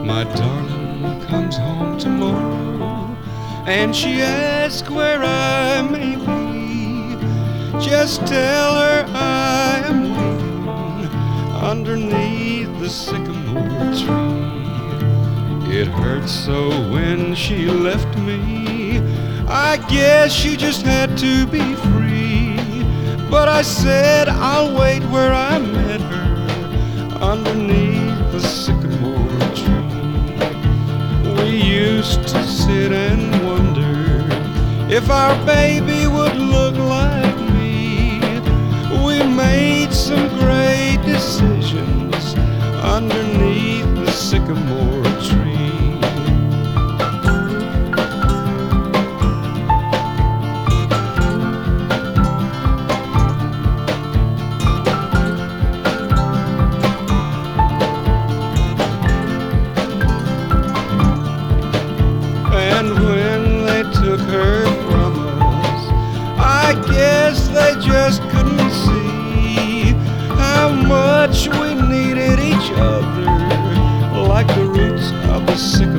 My darling comes home tomorrow, and she asks where I may be. Just tell her I am waiting underneath the sycamore tree. It hurt so when she left me, I guess she just had to be free. But I said I'll wait where I met her, underneath the sycamore tree. We used to sit and wonder if our baby would look like me. We made some great decisions underneath the sycamore tree. And when they took her from us, I guess they just couldn't see how much we needed each other, like the roots of the sycamore.